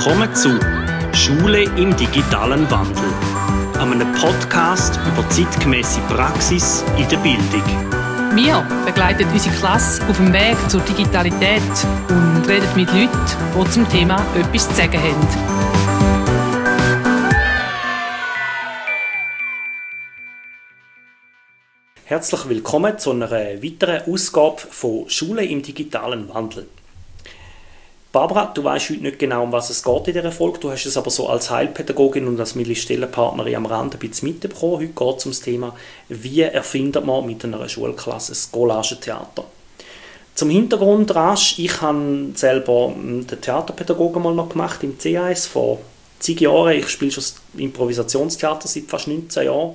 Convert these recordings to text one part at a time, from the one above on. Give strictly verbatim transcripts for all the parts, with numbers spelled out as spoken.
Willkommen zu Schule im digitalen Wandel, einem Podcast über zeitgemäße Praxis in der Bildung. Wir begleiten unsere Klasse auf dem Weg zur Digitalität und reden mit Leuten, die zum Thema etwas zu sagen haben. Herzlich willkommen zu einer weiteren Ausgabe von Schule im digitalen Wandel. Barbara, du weißt heute nicht genau, um was es geht in dieser Folge. Du hast es aber so als Heilpädagogin und als Milli-Stellenpartnerin am Rand ein bisschen mitbekommen. Heute geht es um das Thema, wie erfindet man mit einer Schulklasse ein Collagentheater. Zum Hintergrund rasch, ich habe selber den Theaterpädagogen mal noch gemacht im C A S vor zig Jahren. Ich spiele schon Improvisationstheater seit fast neunzehn Jahren.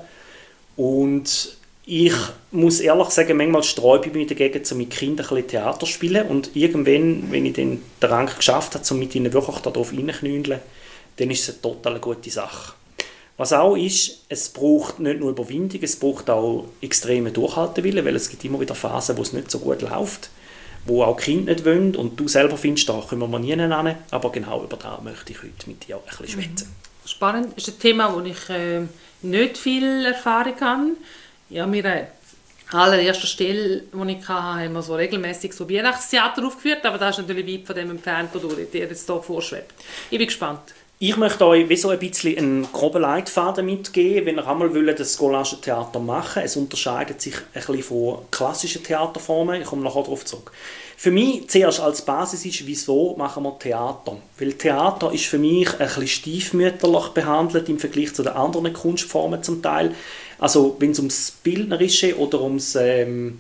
Und ich muss ehrlich sagen, manchmal sträube ich mich dagegen, um mit Kindern ein bisschen Theater zu spielen. Und irgendwann, wenn ich dann den Rang geschafft habe, um mit ihnen wirklich darauf hineinknündeln, dann ist es eine total gute Sache. Was auch ist, es braucht nicht nur Überwindung, es braucht auch extreme Durchhaltewillen, weil es gibt immer wieder Phasen, wo es nicht so gut läuft, wo auch die Kinder nicht wollen und du selber findest, da kommen wir nie hin. Aber genau über das möchte ich heute mit dir ein bisschen schwätzen. Spannend, das ist ein Thema, wo ich äh, nicht viel Erfahrung habe. Ja, wir an allererster Stelle, die ich hatte, haben wir so regelmäßig so Weihnachtstheater aufgeführt, aber das ist natürlich weit von dem entfernt, wo du dir jetzt hier vorschwebt. Ich bin gespannt. Ich möchte euch wie so ein bisschen einen groben Leitfaden mitgeben, wenn ihr einmal wollt, das Collagentheater machen. Es unterscheidet sich ein bisschen von klassischen Theaterformen. Ich komme nachher darauf zurück. Für mich zuerst als Basis ist, wieso machen wir Theater? Weil Theater ist für mich ein bisschen stiefmütterlich behandelt im Vergleich zu den anderen Kunstformen zum Teil. Also wenn es ums Bildnerische oder ums, ähm,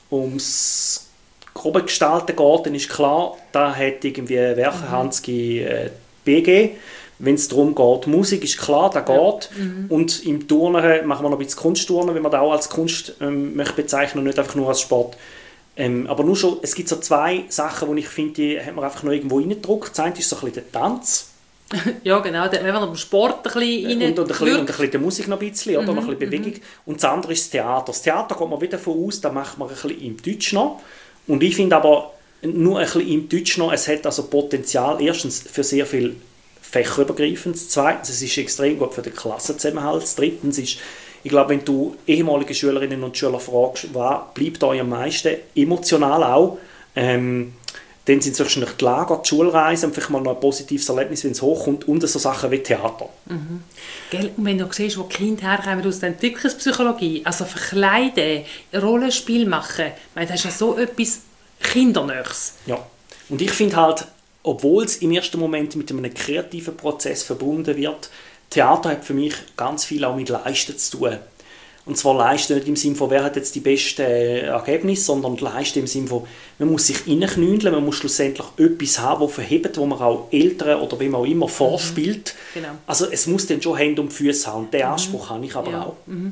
ums grobe Gestalten geht, dann ist klar, da hat irgendwie Wercher-Hansky äh, B G. Wenn es darum geht, Musik ist klar, da geht. Ja. Mhm. Und im Turnen machen wir noch ein bisschen Kunstturnen, wenn man das auch als Kunst ähm, möchte bezeichnen und nicht einfach nur als Sport. Ähm, aber nur schon, es gibt so zwei Sachen, die ich finde, die hat man einfach noch irgendwo reingedruckt. Das eine ist so ein bisschen der Tanz. Ja, genau, wenn man am Sport ein bisschen rein und, und, ein bisschen, und ein bisschen der Musik noch ein bisschen, oder? Mhm, noch ein bisschen Bewegung. Mhm. Und das andere ist das Theater. Das Theater geht man wieder davon aus, da macht man ein bisschen im Deutsch noch. Und ich finde aber nur ein bisschen im Deutsch noch, es hat also Potenzial, erstens für sehr viel fächerübergreifendes, zweitens, es ist extrem gut für den Klassenzusammenhalt, drittens ist, ich glaube, wenn du ehemalige Schülerinnen und Schüler fragst, was bleibt euch am meisten, emotional auch, ähm, dann sind es wahrscheinlich die Lager, die Schulreisen, vielleicht mal noch ein positives Erlebnis, wenn es hochkommt, und so Sachen wie Theater. Mhm. Gell? Und wenn du siehst, wo die Kinder herkommen aus der Entwicklungspsychologie, also verkleiden, Rollenspiel machen, ich meine, das ist ja so etwas Kindernächs. Ja, und ich finde halt, obwohl es im ersten Moment mit einem kreativen Prozess verbunden wird, Theater hat für mich ganz viel auch mit Leisten zu tun. Und zwar Leisten nicht im Sinne von, wer hat jetzt die besten Ergebnisse, sondern Leisten im Sinne von, man muss sich reinknündeln, man muss schlussendlich etwas haben, das verhebt, wo man auch Eltern oder wem auch immer vorspielt. Mhm. Genau. Also es muss dann schon Hände und Füße haben. Den Anspruch mhm. habe ich aber ja. auch. Mhm.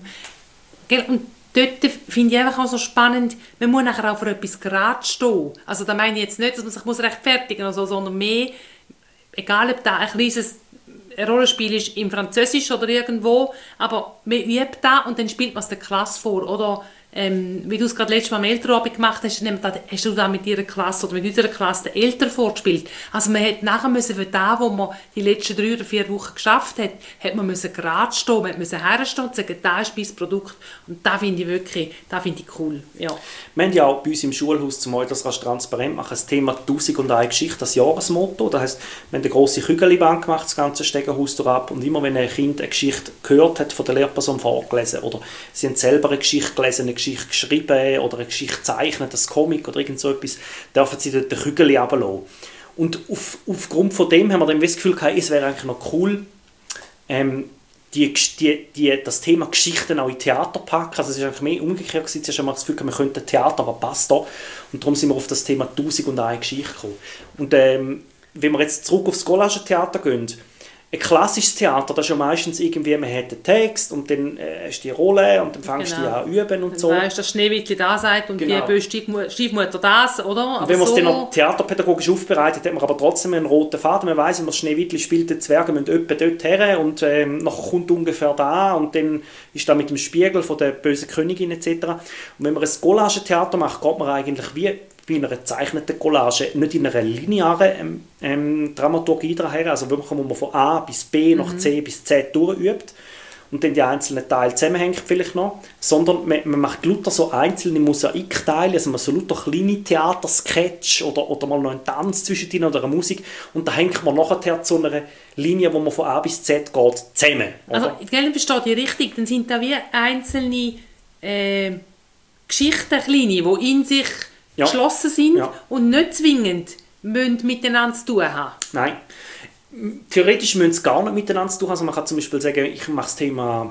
Und dort finde ich einfach auch so spannend, man muss nachher auch für etwas gerade stehen. Also da meine ich jetzt nicht, dass man sich muss rechtfertigen muss, sondern mehr, egal ob da ein kleines Rollenspiel ist im Französisch oder irgendwo, aber man übt da und dann spielt man es der Klasse vor. Oder ähm, wie du es gerade letztes Mal am Elternabend gemacht hast, hast du da mit ihrer Klasse oder mit unserer Klasse den Eltern vorgespielt. Also man hat nachher müssen für das, was man die letzten drei oder vier Wochen geschafft hat, hat man müssen gerade stehen, man musste herstehen und sagen, das ist mein Produkt. Und das finde ich wirklich, das finde ich cool. Ja. Wir haben ja auch bei uns im Schulhaus, zum euch das transparent machen, das Thema «Tausend und eine Geschichte», das Jahresmotto. Das heisst, wir haben eine grosse Kügelibahn gemacht, das ganze Stegenhaus ab, und immer wenn ein Kind eine Geschichte gehört hat, von der Lehrperson vorgelesen, oder sie haben selber eine Geschichte gelesen, eine Geschichte geschrieben oder eine Geschichte zeichnet, das Comic oder irgend so etwas, dürfen sie dort den Kügel runterlassen. Und auf, aufgrund von dem haben wir dann das Gefühl gehabt, es wäre eigentlich noch cool, ähm, die, die, die, das Thema Geschichten auch in Theater packen. Also es war eigentlich mehr umgekehrt. Zuerst haben wir das Gefühl gehabt, wir könnten Theater, was passt da? Und darum sind wir auf das Thema «Tausend und eine Geschichte» gekommen. Und ähm, wenn wir jetzt zurück aufs Collagentheater gehen, ein klassisches Theater, das ist ja meistens irgendwie, man hat den Text und dann äh, hast du die Rolle und dann fängst du genau. die an üben und dann so. Dann weißt du, dass Schneewittli da sagt und genau. die böse Stiefmutter das, oder? Und wenn man es so dann noch theaterpädagogisch aufbereitet, hat man aber trotzdem einen roten Faden. Man weiss, wenn man Schneewittli spielt, die Zwerge müssen etwa dort her und ähm, nachher kommt ungefähr da und dann ist da mit dem Spiegel von der bösen Königin et cetera. Und wenn man ein Collagentheater macht, geht man eigentlich wie wie in einer gezeichneten Collage, nicht in einer linearen ähm, ähm, Dramaturgie daher, also wirklich, wo man von A bis B nach C bis Z durchübt und dann die einzelnen Teile zusammenhängt vielleicht noch, sondern man, man macht lauter so einzelne Mosaikteile, also man so lauter kleine Theatersketch oder, oder mal noch einen Tanz zwischendrin oder eine Musik und da hängt man nachher zu einer Linie, wo man von A bis Z geht, zusammen. Oder? Also, ich verstehe dich richtig, dann sind da wie einzelne äh, Geschichten, kleine, die in sich ja. geschlossen sind ja. und nicht zwingend müssen miteinander zu tun haben. Nein. Theoretisch müssen sie gar nicht miteinander zu tun haben. Also man kann zum Beispiel sagen, ich mache das Thema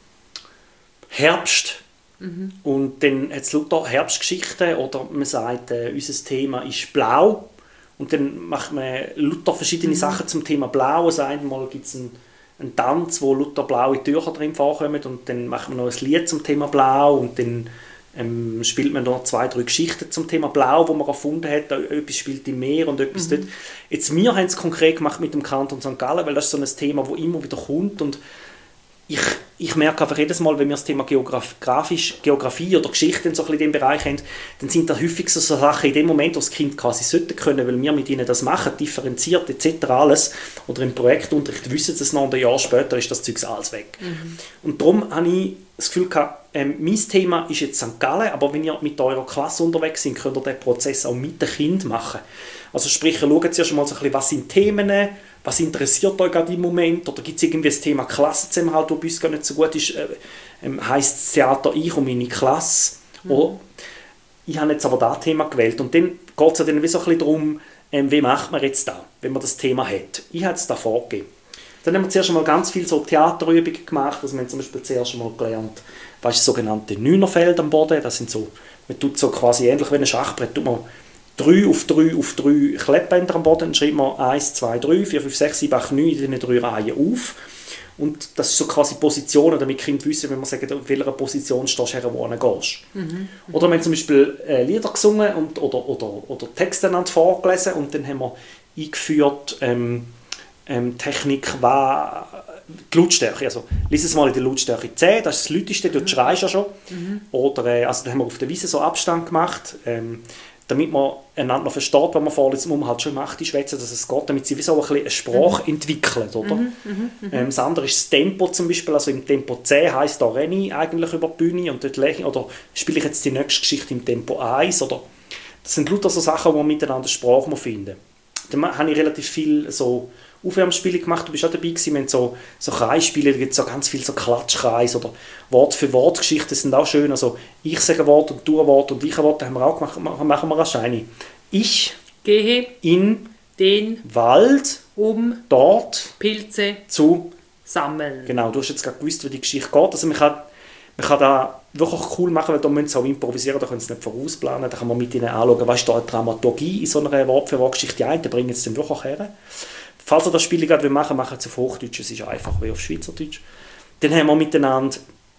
Herbst mhm. und dann hat es lauter Herbstgeschichten oder man sagt, äh, unser Thema ist Blau und dann macht man lauter verschiedene mhm. Sachen zum Thema Blau. Also einmal gibt es einen, einen Tanz, wo lauter blaue Tücher drin vorkommen und dann macht man noch ein Lied zum Thema Blau und dann Ähm, spielt man noch zwei, drei Geschichten zum Thema Blau, wo man erfunden hat. Etwas spielt im Meer und etwas mhm. dort. Jetzt, wir haben es konkret gemacht mit dem Kanton Sankt Gallen, weil das ist so ein Thema, das immer wieder kommt und ich, ich merke einfach jedes Mal, wenn wir das Thema Geograf, Grafisch, Geografie oder Geschichten so ein bisschen in diesem Bereich haben, dann sind da häufig so Sachen in dem Moment, wo das Kind quasi sollte können, weil wir mit ihnen das machen, differenziert et cetera alles, oder im Projektunterricht wissen sie es noch und ein Jahr später ist das Zeug alles weg. Mhm. Und darum habe ich das Gefühl gehabt, ähm, mein Thema ist jetzt Sankt Gallen, aber wenn ihr mit eurer Klasse unterwegs seid, könnt ihr diesen Prozess auch mit den Kindern machen. Also sprich, schaut zuerst mal so ein bisschen, was sind Themen, was interessiert euch gerade im Moment, oder gibt es irgendwie das Thema Klassenzusammenhalt, das bei uns gar nicht so gut ist, äh, ähm, heisst das Theater «Ich und meine Klasse», mhm. oder ich habe jetzt aber das Thema gewählt und dann geht es ja dann wie so ein bisschen darum, ähm, wie macht man jetzt da, wenn man das Thema hat. Ich habe es da vorgegeben. Dann haben wir zuerst einmal ganz viele so Theaterübungen gemacht, also wir haben zum Beispiel zuerst einmal gelernt, was ist das sogenannte Neunerfeld am Boden, das sind so, man tut so quasi ähnlich wie ein Schachbrett, tut man drei auf drei auf drei Klettbänder am Boden, dann schreibt man eins, zwei, drei, vier, fünf, sechs, sieben, acht, neun in diesen drei Reihen auf. Und das ist so quasi Positionen, damit die Kinder wissen, wenn man sagt, auf welcher Position stehst du her, wo du gehst. Mhm. Oder wir haben zum Beispiel äh, Lieder gesungen und, oder, oder, oder Texte vorgelesen und dann haben wir eingeführt, ähm, ähm, Technik war die Lautstärke. Also, lies es mal in der Lautstärke C, das ist das Lauteste, dort schreist du ja schon. Mhm. Oder, äh, also, dann haben wir auf der Wiese so Abstand gemacht, ähm, damit man einander noch versteht, was man vorliest, muss man halt schon im Achte schwätzen, dass es geht, damit sie wie so ein bisschen eine Sprache mhm. entwickelt, oder? Mhm, mh, mh. Ähm, das andere ist das Tempo zum Beispiel, also im Tempo C heisst da renne ich eigentlich über die Bühne und dort lächle, oder spiele ich jetzt die nächste Geschichte im Tempo eins, oder das sind lauter so Sachen, wo man miteinander Sprache finden. Dann habe ich relativ viel so Aufwärmspiele gemacht, du bist auch dabei gewesen, wir haben so, so Kreisspiele, da gibt es so ganz viele so Klatschkreise oder Wort für Wort Geschichten, sind auch schön, also ich sage ein Wort und du ein Wort und ich ein Wort, das haben wir auch gemacht, machen wir wahrscheinlich. Ich gehe in den Wald, um dort Pilze zu sammeln. Genau, du hast jetzt gerade gewusst, wie die Geschichte geht, also man kann, man kann da wirklich cool machen, weil da müssen sie auch improvisieren, da können sie nicht vorausplanen, da kann man mit ihnen anschauen, was ist da eine Dramaturgie in so einer Wort für Wort Geschichte, die einen bringen es dann wirklich her. Falls ihr das Spiel gerade machen wollt, machen Sie auf Hochdeutsch, es ist einfach wie auf Schweizerdeutsch. Dann haben wir miteinander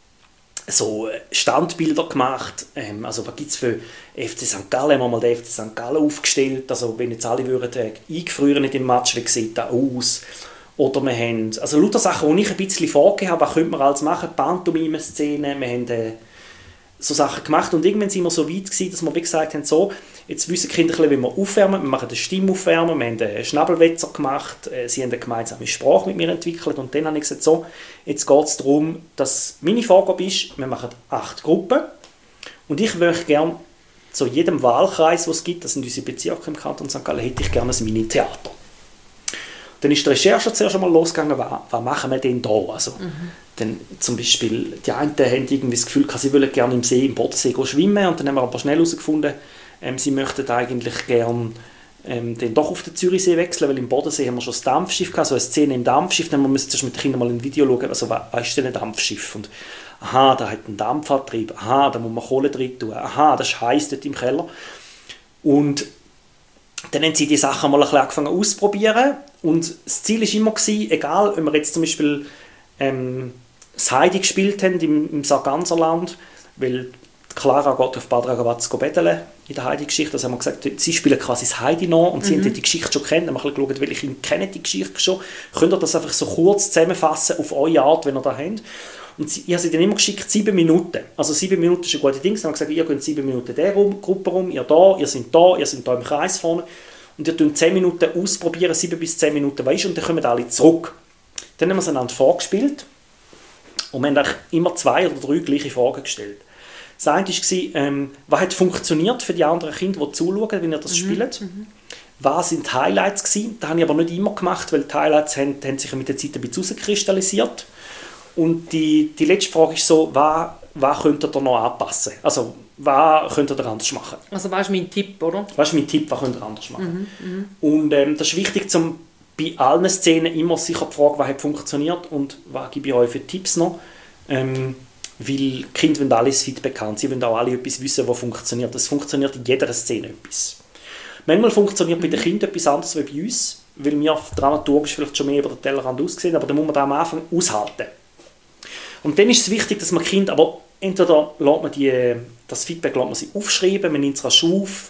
so Standbilder gemacht, ähm, also was gibt es für F C Sankt Gallen, haben wir mal den F C Sankt Gallen aufgestellt, also wenn jetzt alle würden äh, eingefrieren in dem Match, wie sieht das aus? Oder wir haben, also lauter Sachen, die ich ein bisschen vorgegeben habe, was könnte man alles machen, Pantomime-Szenen, wir haben äh, so Sachen gemacht und irgendwann sind wir so weit gewesen, dass wir wie gesagt haben, so, jetzt wissen die Kinder, wie wir aufwärmen, wir machen eine Stimmaufwärmen, wir haben einen Schnabelwetzer gemacht, sie haben eine gemeinsame Sprache mit mir entwickelt und dann habe ich gesagt, so, jetzt geht es darum, dass meine Vorgabe ist, wir machen acht Gruppen und ich möchte gerne zu jedem Wahlkreis, den es gibt, das sind unsere Bezirke im Kanton Sankt Gallen, hätte ich gerne ein Mini-Theater. Dann ist die Recherche zuerst einmal losgegangen, was, was machen wir denn da? Also, mhm. dann zum Beispiel, die einen haben irgendwie das Gefühl, sie wollen gerne im See, im Bodensee schwimmen und dann haben wir aber schnell herausgefunden, ähm, sie möchten eigentlich gerne ähm, dann doch auf den Zürichsee wechseln, weil im Bodensee haben wir schon das Dampfschiff gehabt, so eine Szene im Dampfschiff, dann müssen wir mit den Kindern mal ein Video schauen, also was, was ist denn ein Dampfschiff? Und aha, da hat einen Dampfantrieb, aha, da muss man Kohle drin tun, aha, das ist heiß dort im Keller. Und dann haben sie die Sachen mal ein bisschen angefangen auszuprobieren und das Ziel war immer, egal, ob wir jetzt zum Beispiel ähm, das Heidi gespielt haben im, im Sarganserland, weil Clara geht auf Bad Ragavaz betteln in der Heidi-Geschichte, also haben wir gesagt, sie spielen quasi das Heidi noch und sie mhm. haben die Geschichte schon kennt, haben wir ein bisschen geschaut, welche Kinder kennen die Geschichte schon, könnt ihr das einfach so kurz zusammenfassen auf eure Art, wenn ihr das habt. Und sie, ich habe sie dann immer geschickt, sieben Minuten. Also sieben Minuten ist ein guter Ding. Dann habe ich gesagt, ihr geht sieben Minuten der Gruppe rum, ihr da, ihr seid da, ihr seid da im Kreis vorne. Und ihr tun zehn Minuten ausprobieren, sieben bis zehn Minuten weisst, und dann kommen alle zurück. Dann haben wir es einander vorgespielt und wir haben eigentlich immer zwei oder drei gleiche Fragen gestellt. Das eine war, ähm, was hat funktioniert für die anderen Kinder, die zuschauen, wenn ihr das mhm. spielt. Mhm. Was sind die Highlights gewesen? Das habe ich aber nicht immer gemacht, weil die Highlights haben, haben sich mit der Zeit ein bisschen herauskristallisiert. Und die, die letzte Frage ist so, was, was könnt ihr noch anpassen? Also, was könnt ihr anders machen? Also, was ist mein Tipp, oder? Was ist mein Tipp, was könnt ihr anders machen? Mhm, mhm. Und ähm, das ist wichtig, zum bei allen Szenen immer sicher die Frage, was hat funktioniert und was gebe ich euch für Tipps noch. Ähm, weil die Kinder wollen alles Feedback haben, sie wollen auch alle etwas wissen, was funktioniert. Es funktioniert in jeder Szene etwas. Manchmal funktioniert mhm. bei den Kindern etwas anderes als bei uns, weil wir dramaturgisch vielleicht schon mehr über den Tellerrand aussehen, aber dann muss man das am Anfang aushalten. Und dann ist es wichtig, dass man Kinder, aber entweder lässt man die, das Feedback lässt man sie aufschreiben, man nimmt es auf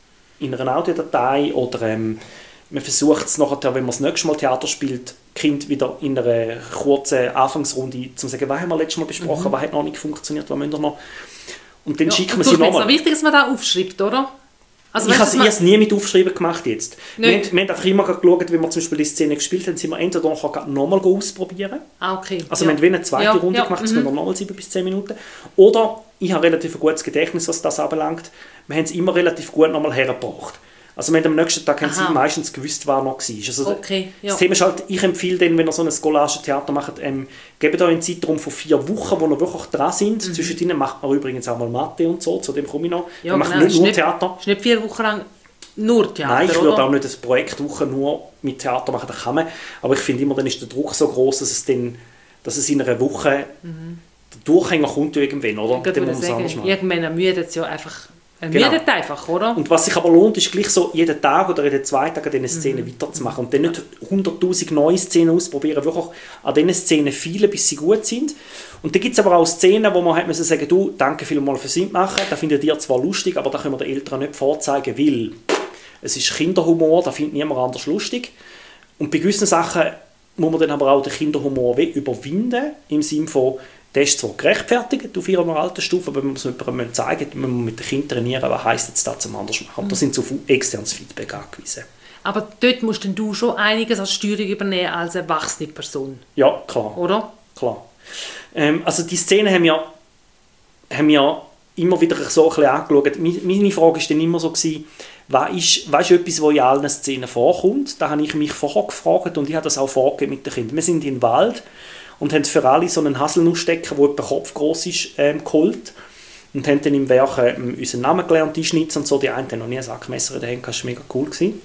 in einer Audiodatei oder ähm, man versucht es nachher, wenn man das nächste Mal Theater spielt, Kind wieder in einer kurzen Anfangsrunde zu sagen, was haben wir letztes Mal besprochen, mhm. was hat noch nicht funktioniert, was müssen wir noch. Und dann ja, schickt man sie nochmal. Es ist wichtig, dass man das aufschreibt, oder? Also, ich habe es nie mit Aufschreiben gemacht jetzt. Wir haben, wir haben einfach immer geschaut, wenn wir zum Beispiel die Szene gespielt haben, sind wir entweder noch nochmal ausprobieren. Ah, okay. Also ja. wir haben eine zweite ja, Runde ja, gemacht, das mhm. wir nochmal sieben bis zehn Minuten. Oder, ich habe relativ ein gutes Gedächtnis, was das anbelangt, wir haben es immer relativ gut nochmal hergebracht. Also wir haben am nächsten Tag haben sie meistens gewusst, was noch war. Also okay, ja. Das Thema ist halt, ich empfehle dann, wenn ihr so ein Collagen-Theater macht, ähm, gebt euch einen Zeitraum von vier Wochen, wo ihr wirklich dran sind. Mhm. Zwischendrin macht man übrigens auch mal Mathe und so, zu dem komme ich noch. Ja, man macht genau. nicht nur nicht, Theater. Ist nicht vier Wochen lang nur Theater, Nein, ich oder? würde auch nicht eine Projektwoche nur mit Theater machen, das kann man. Aber ich finde immer, dann ist der Druck so groß, dass es, dann, dass es in einer Woche mhm. der Durchhänger kommt irgendwann, oder? Ich würde sagen, irgendwann ermüdet es ja einfach. Genau. Einfach, oder? Und was sich aber lohnt, ist gleich so jeden Tag oder jeden zwei Tagen an diesen Szenen mhm. weiterzumachen. Und dann nicht hunderttausend neue Szenen ausprobieren, wirklich an diesen Szenen viele, bis sie gut sind. Und dann gibt es aber auch Szenen, wo man hat müssen sagen, du, danke vielmals fürs Mitmachen, das findet ihr zwar lustig, aber das können wir den Eltern nicht vorzeigen, weil es ist Kinderhumor, das findet niemand anders lustig. Und bei gewissen Sachen muss man dann aber auch den Kinderhumor überwinden, im Sinne von, der ist zwar gerechtfertigt auf ihrer Altersstufe, aber wenn man es jemandem zeigen, wenn man mit den Kindern trainieren, was heisst jetzt das zum anders machen. Und da sind sie auf externes Feedback angewiesen. Aber dort musst denn du schon einiges als Steuerung übernehmen als erwachsene Person. Ja, klar. Oder? Klar. Ähm, also die Szene haben wir, haben wir immer wieder so ein bisschen angeschaut. Meine Frage war dann immer so, gewesen, was ist, was ist etwas, was in allen Szenen vorkommt? Da habe ich mich vorher gefragt und ich habe das auch vorgegeben mit den Kindern. Wir sind im Wald und haben für alle so einen Haselnussstecker, der etwa kopfgroß ist, ähm, geholt. Und haben dann im Werk ähm, unseren Namen gelernt, die Schnitz und so. Die einen haben noch nie ein Sackmesser in der Hand, das war mega cool gewesen.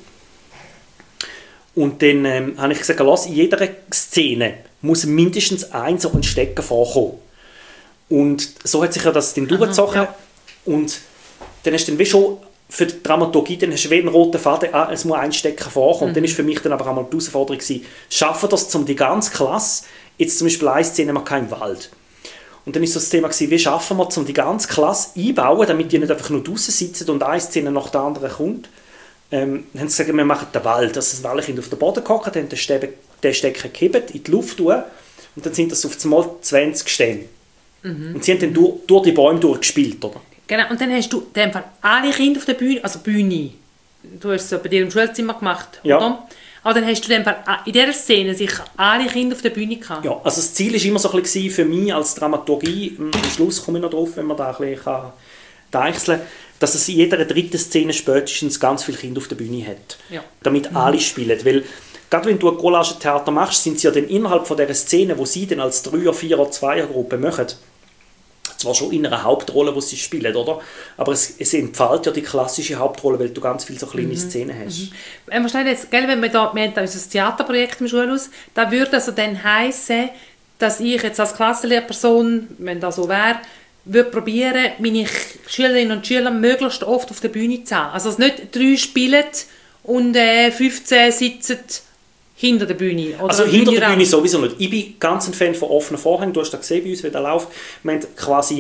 Und dann ähm, habe ich gesagt, lass, in jeder Szene muss mindestens ein so ein Stecker vorkommen. Und so hat sich ja das dann durchgezogen. Ja. Und dann hast du dann wie schon für die Dramaturgie, dann hast du wie einen roten Faden, ah, es muss ein Stecker vorkommen. Mhm. Dann war für mich dann aber auch mal die Herausforderung gewesen, schaffen das um die ganze Klasse. Jetzt zum Beispiel eine Szene, man keinen Wald. Und dann war so das Thema, wie schaffen wir es, um die ganze Klasse einbauen, damit die nicht einfach nur draußen sitzen und eine Szene nach der anderen kommt. Ähm, dann haben sie gesagt, wir machen den Wald, dass alle Kinder auf den Boden gucken, dann den, Stäbe, den Stecker gehebt, in die Luft tun und dann sind das auf einmal zwanzig Stehen. Mhm. Und sie haben dann durch, durch die Bäume durchgespielt, oder? Genau, und dann hast du in Fall alle Kinder auf der Bühne, also Bühne, du hast es so bei dir im Schulzimmer gemacht, ja. Oder? Aber dann hast du in dieser Szene sicher alle Kinder auf der Bühne gehabt. Ja, also das Ziel war immer so ein bisschen für mich als Dramaturgie, am Schluss komme ich noch drauf, wenn man da ein bisschen deichseln kann, dass es in jeder dritten Szene spätestens ganz viele Kinder auf der Bühne hat. Ja. Damit mhm. alle spielen. Weil, gerade wenn du ein Collagentheater machst, sind sie ja dann innerhalb von dieser Szene, wo sie dann als Dreier-, Vierer-, Zweier-Gruppe machen, zwar schon in einer Hauptrolle, wo sie spielen, oder? Aber es, es entfällt ja die klassische Hauptrolle, weil du ganz viele so kleine mhm. Szenen hast. Mhm. Wenn wir schnell jetzt, gell, wenn wir da, wir haben da unser Theaterprojekt im Schulhaus, da würde also dann heissen, dass ich jetzt als Klassenlehrperson, wenn das so wäre, würde probieren, meine Schülerinnen und Schüler möglichst oft auf der Bühne zu haben. Also dass nicht drei spielen und äh, fünfzehn sitzen hinter der Bühne. Oder also hinter der Bühne sowieso nicht. Ich bin ganz ein Fan von offenen Vorhängen. Du hast das gesehen bei uns, wie das läuft. Wir haben quasi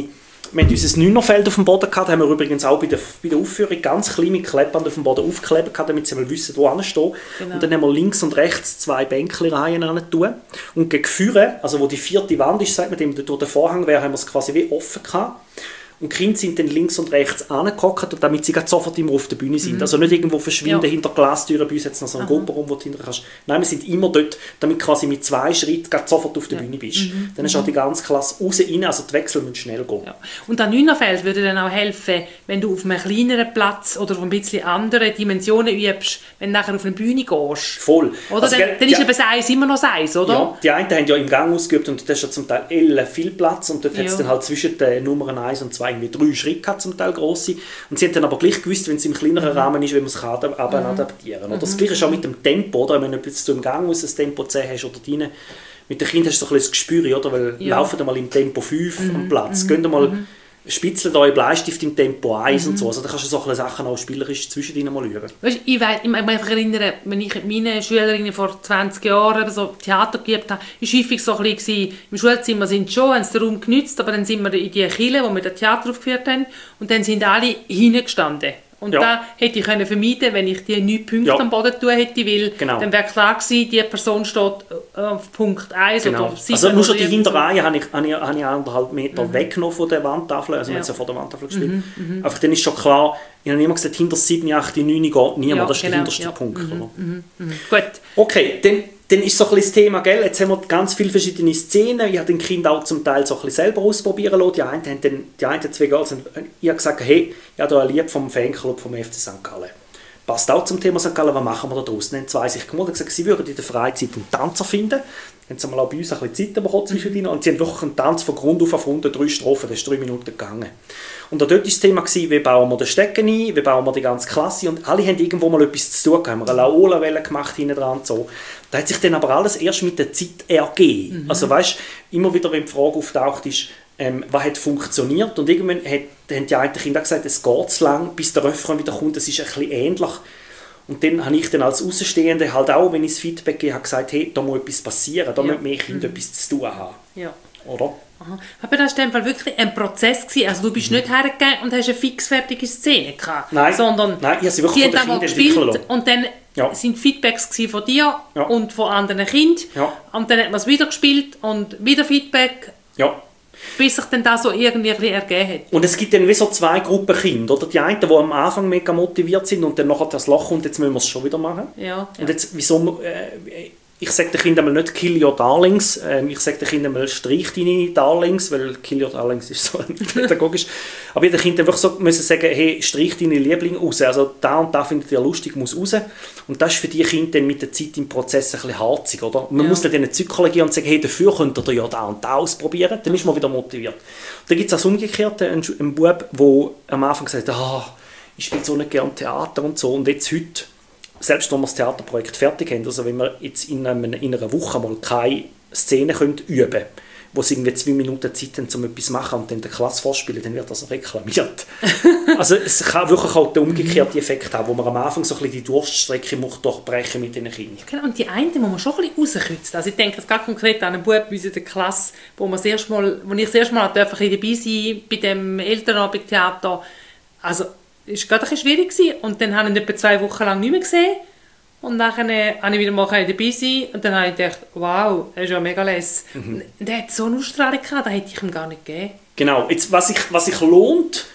wir hatten unser Neunerfeld auf dem Boden gehabt, haben wir übrigens auch bei der, bei der Aufführung ganz klein mit Kleppern auf dem Boden aufgeklebt gehabt, damit sie mal wissen, wo anstehen. Genau. Und dann haben wir links und rechts zwei Bänkchen-Reihen tun. Und gegen Führer, also wo die vierte Wand ist, sagt man dem, durch den Vorhang wäre, haben wir es quasi wie offen gehabt. Und die Kinder sind dann links und rechts angehockt, damit sie sofort immer auf der Bühne sind. Mhm. Also nicht irgendwo verschwinden ja. hinter Glastüren, bei uns jetzt noch so einen Gruppenraum, wo du hinter kannst. Nein, wir sind immer dort, damit du quasi mit zwei Schritten sofort auf der ja. Bühne bist. Mhm. Dann ist auch die ganze Klasse raus, rein, also die Wechsel müssen schnell gehen. Ja. Und an Neunerfeld würde dann auch helfen, wenn du auf einem kleineren Platz oder auf ein bisschen andere Dimensionen übst, wenn du nachher auf eine Bühne gehst. Voll. Oder? Also, dann, dann ist eben das Eis immer noch das Eis, oder? Ja, die einen haben ja im Gang ausgeübt und da ist ja zum Teil L viel Platz und dort ja. hat es dann halt zwischen den Nummern eins und zwei irgendwie drei Schritte gehabt, zum Teil grosse. Und sie haben dann aber gleich gewusst, wenn es im kleineren mhm. Rahmen ist, wie man es kann, ab- mhm. adaptieren kann. Mhm. Das Gleiche ist auch mit dem Tempo, oder? Wenn du jetzt im Gang aus das Tempo zehn hast oder rein, mit den Kindern hast du so ein bisschen das Gespür, oder? Weil ja. laufen mal im Tempo fünf mhm. am Platz, mhm. gehen mal mhm. spitzeln euren Bleistift im Tempo eins mhm. und so. Also da kannst du solche Sachen auch spielerisch zwischendrin mal üben. Weißt, ich weiß, ich kann mich einfach erinnern, wenn ich meine Schülerinnen vor zwanzig Jahren so Theater geübt habe, war häufig so ein bisschen, im Schulzimmer sind schon, haben sie den Raum genützt, aber dann sind wir in die Kirche, wo wir das Theater aufgeführt haben, und dann sind alle hingestanden. Und ja. da hätte ich können vermeiden, wenn ich die neun Punkte ja. am Boden tun hätte, weil genau. dann wäre klar gewesen, die Person steht auf Punkt eins genau. oder sieben. Also nur schon die Hinterreihe habe ich, habe ich, habe ich anderthalb Meter mhm. weggenommen von der Wandtafel, also ja. wir haben ja vor der Wandtafel gespielt. Mhm. Mhm. Einfach dann ist schon klar, ich habe immer gesagt, hinter sieben, acht, neun geht niemand, ja, das ist genau. der hinterste ja. Punkt. Mhm. Oder? Mhm. Mhm. Gut. Okay, dann Dann ist so ein bisschen das Thema, gell? Jetzt haben wir ganz viele verschiedene Szenen. Ich habe den Kindern auch zum Teil so ein bisschen selber ausprobieren lassen. Die einen, haben dann, die einen zwei Girls haben, ich habe gesagt, hey, ich habe hier ein Lied vom Fanclub vom F C Sankt Gallen. Passt auch zum Thema Sankt Gallen, was machen wir da draus? Dann haben zwei sich gemeldet und gesagt, sie würden in der Freizeit einen Tanzer finden. Dann haben sie mal auch bei uns ein bisschen Zeit bekommen zwischendrin. Und sie haben wirklich einen Tanz von Grund auf erfunden, drei Strophen, das ist drei Minuten gegangen. Und dort war das Thema, wie bauen wir den Stecken ein, wie bauen wir die ganze Klasse. Und alle haben irgendwo mal etwas zu tun. Haben wir eine Laola-Welle gemacht hinten dran. So. Da hat sich dann aber alles erst mit der Zeit ergeben. Mhm. Also weißt, immer wieder, wenn die Frage auftaucht, ist, ähm, was hat funktioniert. Und irgendwann hat, haben die einen Kinder gesagt, es geht zu lang, bis der Refrain wieder kommt. Das ist ein bisschen ähnlich. Und dann habe ich dann als Außenstehende halt auch, wenn ich das Feedback gegeben habe, gesagt, hey, da muss etwas passieren, da ja. müssen mehr Kinder mhm. etwas zu tun haben. Ja. Oder? Aha. Aber das war in dem Fall wirklich ein Prozess gewesen. Also du bist mhm. nicht hergegangen und hast eine fixfertige Szene gehabt. Nein, sondern Nein ich habe sie wirklich von den Kindern gespielt und dann ja. sind Feedbacks von dir ja. und von anderen Kindern. Ja. Und dann hat man es wieder gespielt und wieder Feedback. Ja. Bis sich dann das so irgendwie ein bisschen ergeben hat. Und es gibt dann wie so zwei Gruppen Kinder. Oder? Die einen, die am Anfang mega motiviert sind und dann nachher das Loch kommt, jetzt müssen wir es schon wieder machen. Ja, und jetzt, wieso... Äh, ich sage den Kindern mal nicht «Kill your darlings», ähm, ich sage den Kindern mal «Streich deine Darlings», weil «Kill your darlings» ist so pädagogisch. Aber jeder Kind wirklich so müssen sagen, hey, streich deine Lieblinge raus. Also da und da findet ihr lustig, muss raus. Und das ist für die Kinder dann mit der Zeit im Prozess ein bisschen harzig, oder? Man ja. muss dann denen Zyklen geben und sagen, hey, dafür könnt ihr ja da und da ausprobieren. Dann ist man wieder motiviert. Und dann gibt es auch das Umgekehrte, einen, einen Bub, der am Anfang sagt, ah, ich spiele so nicht gerne Theater und so. Und jetzt heute, selbst wenn wir das Theaterprojekt fertig haben, also wenn wir jetzt in, einem, in einer Woche mal keine Szene können üben können, wo sie irgendwie zwei Minuten Zeit haben, um etwas zu machen und dann der Klasse vorspielen, dann wird das reklamiert. Also es kann wirklich auch den umgekehrten Effekt haben, wo man am Anfang so ein bisschen die Durststrecke muss durchbrechen mit den Kindern. Genau, und die einen muss man schon ein bisschen rauskürzen. Also ich denke jetzt ganz konkret an einen Bub bei uns in der Klasse, wo, man das erste Mal, wo ich das erste Mal dabei sein bei dem Elternabendtheater. Also es war gerade ein bisschen schwierig gewesen. Und dann habe ich ihn etwa zwei Wochen lang nicht mehr gesehen. Und dann konnte ich wieder mal dabei sein. Und dann habe ich gedacht, wow, er ist ja mega les. Mhm. Der hat so eine Ausstrahlung gehabt, das hätte ich ihm gar nicht gegeben. Genau, jetzt, was sich was ich lohnt,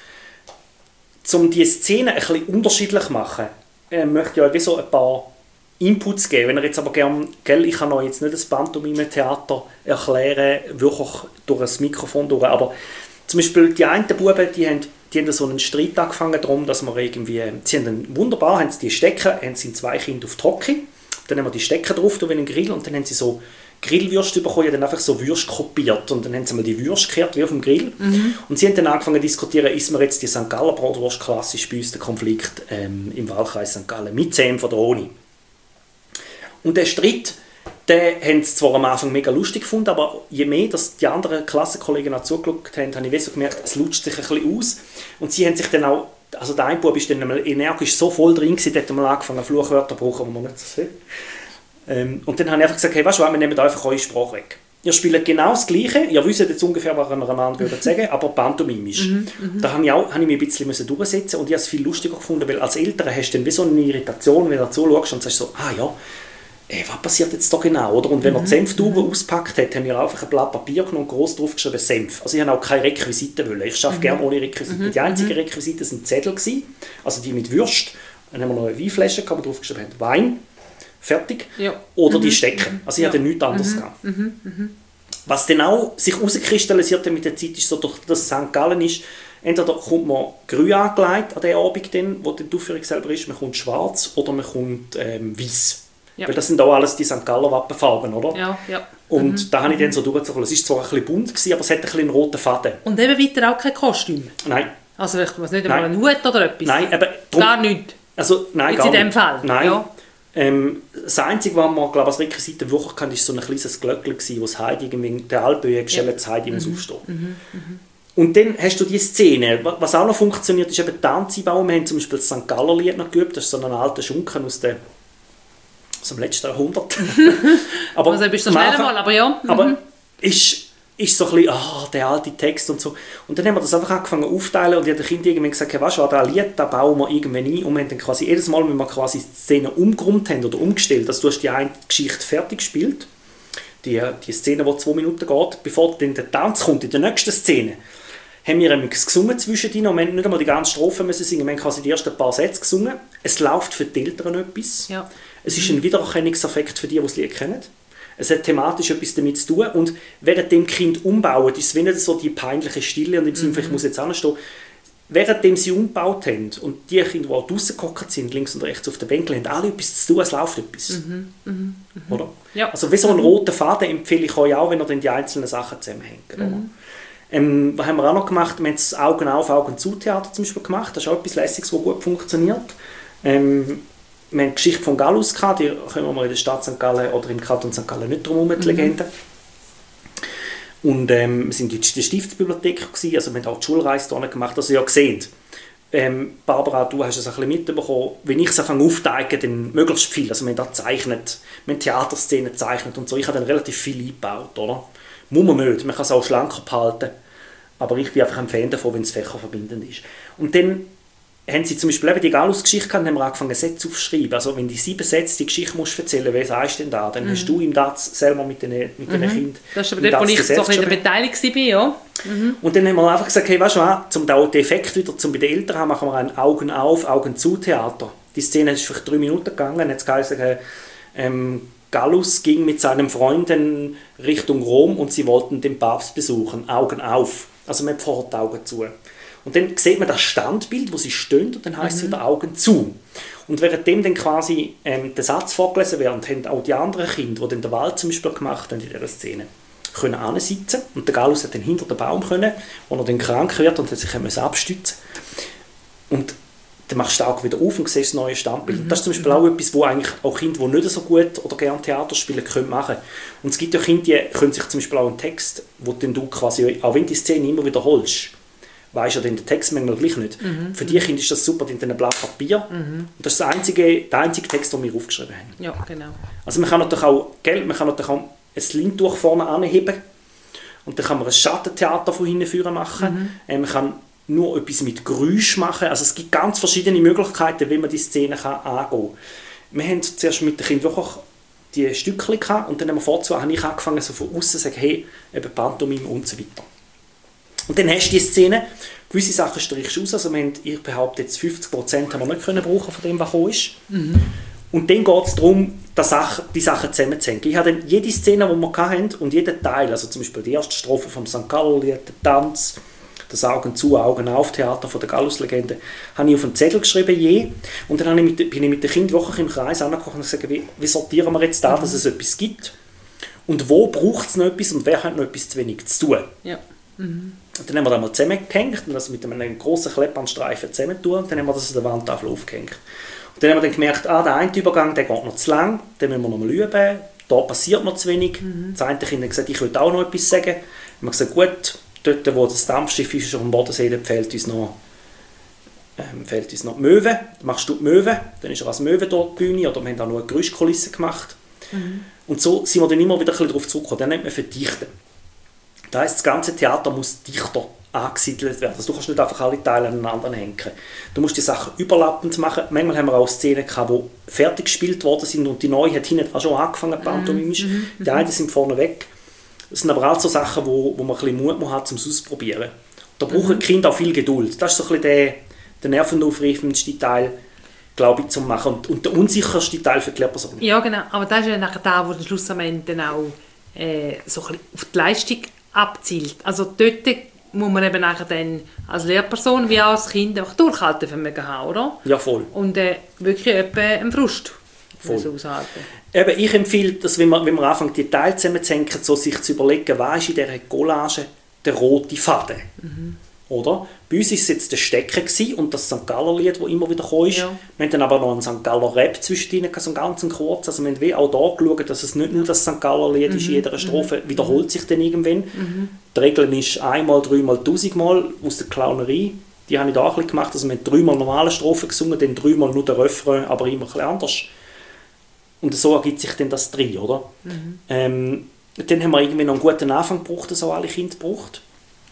um diese Szene ein bisschen unterschiedlich zu machen, äh, möchte ich euch wie so ein paar Inputs geben. Wenn ihr jetzt aber gerne, gell, ich kann euch jetzt nicht das Pantomime-Theater erklären, wirklich durch ein Mikrofon durch, aber zum Beispiel die einen Buben, die haben Die haben so einen Streit angefangen darum, dass wir irgendwie, sie haben dann wunderbar, haben sie die Stecken, haben sie zwei Kinder auf die Hocke, dann haben wir die Stecken drauf, wie einen Grill, und dann haben sie so Grillwürste bekommen, die dann einfach so Würste kopiert, und dann haben sie mal die Würste gekehrt, wie auf dem Grill, mhm. und sie haben dann angefangen zu diskutieren, ist mir jetzt die Sankt Galler Bratwurst klassisch bei uns der Konflikt ähm, im Wahlkreis Sankt Gallen, mit Sam oder ohne. Und der Streit, den haben sie zwar am Anfang mega lustig gefunden, aber je mehr dass die anderen Klassenkollegen auch zugeschaut haben, habe ich so gemerkt, es lutscht sich ein bisschen aus. Und sie haben sich dann auch, also der eine Bub ist dann energisch so voll drin gewesen, der hat mal angefangen, Fluchwörter zu brauchen, die man nicht so sieht. Ähm, und dann habe ich einfach gesagt, hey, weißt du was, wir nehmen einfach eure Sprache weg. ihr spielt genau das Gleiche, ihr wisst jetzt ungefähr, was ihr einander sagen würdet, aber pantomimisch. Mhm, da habe ich, auch, habe ich mich ein bisschen müssen durchsetzen und ich habe es viel lustiger gefunden, weil als Eltern hast du dann wie so eine Irritation, wenn du zuschaust und sagst so, ah ja, ey, was passiert jetzt da genau, oder? Und wenn er die Senftube mhm. auspackt hat, haben wir einfach ein Blatt Papier genommen und gross draufgeschrieben, Senf. Also ich habe auch keine Requisiten wollen. Ich arbeite mhm. gerne ohne Requisiten. Mhm. Die einzigen Requisiten waren Zettel gewesen, also die mit Würst. Dann haben wir noch eine Weinflasche gehabt, wo draufgeschrieben haben, Wein, fertig. Ja. Oder mhm. die Stecken. Also ich ja. hatte nichts anderes mhm. gehabt. Mhm. Mhm. Was dann auch sich herauskristallisiert mit der Zeit, ist so, durch das Sankt Gallen ist, entweder kommt man grün angelegt an den Abend, dann, wo die Aufführung selber ist, man kommt schwarz oder man kommt ähm, weiß. Ja. Weil das sind auch alles die Sankt Galler Wappenfarben, oder? Ja, ja. Und mhm. da habe ich dann so durchgezogen. Es war zwar ein bisschen bunt, gewesen, aber es hat ein bisschen einen roten Faden. Und eben weiter auch kein Kostüm? Nein. Also ich muss nicht einmal einen Hut oder etwas? Nein, aber... Drum, gar nichts? Also, nein, jetzt gar in dem Fall? Nein. Ja. Ähm, das Einzige, was man, glaube ich, als Requisite wirklich kannte, war so ein kleines Glöckchen, wo das Heidi irgendwie, der Alböhe gestellt hat, das Heidi muss aufstehen. Mhm. Mhm. Und dann hast du die Szene. Was auch noch funktioniert, ist eben der Tanzeinbau. Wir haben zum Beispiel das Sankt Galler Lied noch geübt. Das ist so ein alter Schunken aus, der, aus dem letzten Jahrhundert. aber also bist du schnell mal, aber ja. Mhm. Aber ist, ist so ein bisschen, ah, der alte Text und so. Und dann haben wir das einfach angefangen aufzuteilen und ich habe den Kindern irgendwann gesagt, hey, weißt du, das Lied, das bauen wir irgendwann ein. Und wir haben dann quasi jedes Mal, wenn wir quasi die Szene umgeräumt haben oder umgestellt, dass du hast die eine Geschichte fertig gespielt, die, die Szene, die zwei Minuten geht, bevor dann der Tanz kommt in der nächsten Szene, haben wir gesungen zwischendrin und wir haben nicht einmal die ganze Strophe müssen singen, wir haben quasi die ersten paar Sätze gesungen. Es läuft für die Eltern etwas. Ja. Es ist ein Wiedererkennungseffekt für die, die das Lied kennen. Es hat thematisch etwas damit zu tun und während dem Kind umbauen, ist es wie nicht so die peinliche Stille und im Sinne, mhm. ich muss jetzt anstehen. Während sie umgebaut haben und die Kinder, die auch draussen gehockt sind, links und rechts auf den Bänken, haben alle etwas zu tun, es läuft etwas. Mhm. Mhm. Oder? Ja. Also wie so einen roten Faden empfehle ich euch auch, wenn ihr dann die einzelnen Sachen zusammenhängt. Mhm. Ähm, was haben wir auch noch gemacht? Wir haben das Augen auf, Augen zu Theater zum Beispiel gemacht. Das ist auch etwas Lässiges, das gut funktioniert. Ähm, wir haben die Geschichte von Gallus gehabt, die können wir in der Stadt Sankt Gallen oder im Kanton Sankt Gallen nicht drum herum, die Legende. Und ähm, wir sind in der Stiftsbibliothek gewesen, also wir haben auch die Schulreise dort gemacht, also ihr seht. Ähm, Barbara, du hast es ein bisschen mitbekommen, wenn ich es anfange aufzeigen, dann möglichst viel. Also wir haben da gezeichnet, wir haben Theaterszenen gezeichnet und so. Ich habe dann relativ viel eingebaut, oder? Muss man nicht, man kann es auch schlanker behalten. Aber ich bin einfach ein Fan davon, wenn es fächerverbindend ist. Und dann haben sie zum Beispiel eben die Gallus-Geschichte gehabt, dann haben wir angefangen, Sätze aufzuschreiben. Also wenn die sieben Sätze die Geschichte musst erzählen, wer sagst du denn da? Dann mhm. hast du im Satz selber mit den, mit den mhm. Kindern. Das ist aber dort, wo ich so in der Beteiligung war, ja. Mhm. Und dann haben wir einfach gesagt, hey, weißt du was, um den Effekt wieder zum bei den Eltern haben, machen wir ein Augen auf, Augen zu Theater. Die Szene ist vielleicht drei Minuten gegangen, jetzt geheißen, ähm, Gallus ging mit seinen Freunden Richtung Rom und sie wollten den Papst besuchen. Augen auf. Also man hat vorher die Augen zu. Und dann sieht man das Standbild, wo sie stehen, und dann heisst es mhm. wieder Augen zu. Und währenddem dann quasi ähm, der Satz vorgelesen wird, haben auch die anderen Kinder, die dann den Wald zum Beispiel gemacht haben in dieser Szene, können ansitzen. Und der Gallus hat dann hinter den Baum können, wo er dann krank wird und hat sich abstützen. Und dann machst du den Augen wieder auf und siehst das neue Standbild. Mhm. Das ist zum Beispiel auch etwas, wo eigentlich auch Kinder, die nicht so gut oder gerne Theater spielen, können machen. Und es gibt ja Kinder, die können sich zum Beispiel auch einen Text, wo dann du quasi, auch wenn die Szene immer wiederholst, weisst du ja den Text manchmal gleich nicht. Mhm. Für die Kinder ist das super, die haben dann ein Blatt Papier. Mhm. Und das ist der einzige, der einzige Text, den wir aufgeschrieben haben. Ja, genau. Also man kann natürlich auch, gell, man kann natürlich auch ein Lindtuch vorne anheben und dann kann man ein Schattentheater von hinten führen machen. Mhm. Man kann nur etwas mit Geräusch machen. Also es gibt ganz verschiedene Möglichkeiten, wie man die Szene kann angehen kann. Wir haben zuerst mit den Kindern wirklich die Stückchen gehabt und dann haben wir vorzu, habe ich angefangen, so von außen zu sagen, hey, eben Pantomime und so weiter. Und dann hast du die Szene, gewisse Sachen strichst du aus, also wir haben, ich behaupte jetzt fünfzig Prozent haben wir nicht können brauchen von dem, was gekommen ist. Mhm. Und dann geht es darum, die Sachen, die Sachen zusammenzuhängen. Ich habe dann jede Szene, die wir hatten und jeden Teil, also zum Beispiel die erste Strophe vom Sankt Galler-Lied, der Tanz, das Augen zu, Augen auf Theater von der Gallus-Legende, habe ich auf einen Zettel geschrieben, je. Und dann habe ich mit, bin ich mit den Kindern wirklich im Kreis angekommen und gesagt, wie, wie sortieren wir jetzt da, dass es etwas gibt? Und wo braucht es noch etwas und wer hat noch etwas zu wenig zu tun? Ja. Mhm. Und dann haben wir das mal zusammengehängt und das mit einem grossen Kleppbandstreifen zusammentun und dann haben wir das an der Wandtafel aufgehängt. Und dann haben wir dann gemerkt, ah, der eine Übergang, der geht noch zu lang, den müssen wir noch mal üben, da passiert noch zu wenig. Mhm. Das eine Kind hat gesagt, ich will auch noch etwas sagen. Dann haben wir gesagt, gut, dort, wo das Dampfschiff ist, auf dem Bodensee, fehlt uns noch, ähm, fehlt uns noch die Möwe. Dann machst du die Möwe, dann ist er als Möwe dort die Bühne, oder wir haben auch noch eine Geräuschkulisse gemacht. Mhm. Und so sind wir dann immer wieder ein bisschen darauf zurückgekommen. Dann nennt man verdichten. Das heisst, das ganze Theater muss dichter angesiedelt werden. Also du kannst nicht einfach alle Teile aneinander hängen. Du musst die Sachen überlappend machen. Manchmal haben wir auch Szenen gehabt, die fertig gespielt worden sind und die neue hat hinten auch schon angefangen, pantomimisch. Mm -hmm. Die einen sind vorne weg. Das sind aber auch so Sachen, wo, wo man ein bisschen Mut hat, um es auszuprobieren. Da brauchen die Kinder auch viel Geduld. Das ist so ein bisschen der, der nervenaufreibendste Teil, glaube ich, zum Machen. Und, und der unsicherste Teil für die Lehrperson. Ja, genau. Aber das ist ja nachher der, wo am Schluss am Ende dann auch äh, so ein bisschen auf die Leistung abzielt. Also dort muss man eben nachher dann als Lehrperson wie auch als Kind einfach durchhalten vermögen haben, oder? Ja, voll. Und äh, wirklich etwa einen Frust voll. Aushalten. Eben, ich empfehle, dass wenn man, wenn man anfängt, die Teile zusammenzuhängen, so sich zu überlegen, was ist in dieser Collage der rote Faden. Mhm. Oder? Bei uns war es jetzt der Stecker und das Sankt Galler-Lied, das immer wieder kam. Ja. Wir haben dann aber noch einen Sankt Galler-Rap zwischendrin, so einen ganz kurzen. Also wir haben auch da geschaut, dass es nicht nur das Sankt Galler-Lied mhm. ist, in jeder Strophe mhm. wiederholt sich dann irgendwann. Mhm. Die Regel ist einmal, dreimal, tausendmal aus der Clownerie. Die habe ich da auch ein bisschen gemacht. Also wir haben dreimal normale Strophen gesungen, dann dreimal nur der Refrain, aber immer ein bisschen anders. Und so ergibt sich dann das Tri, oder? Mhm. Ähm, dann haben wir irgendwie noch einen guten Anfang gebraucht, das auch alle Kinder gebraucht.